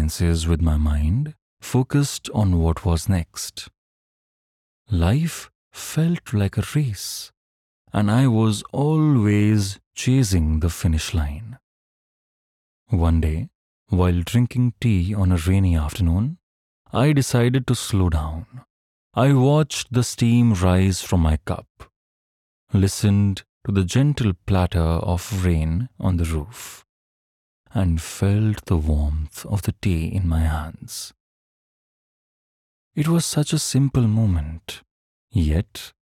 senses with my mind focused on what was next. Life felt like a race, and I was always chasing the finish line. One day, while drinking tea on a rainy afternoon, I decided to slow down. I watched the steam rise from my cup, listened to the gentle patter of rain on the roof, and felt the warmth of the tea in my hands. It was such a simple moment, yet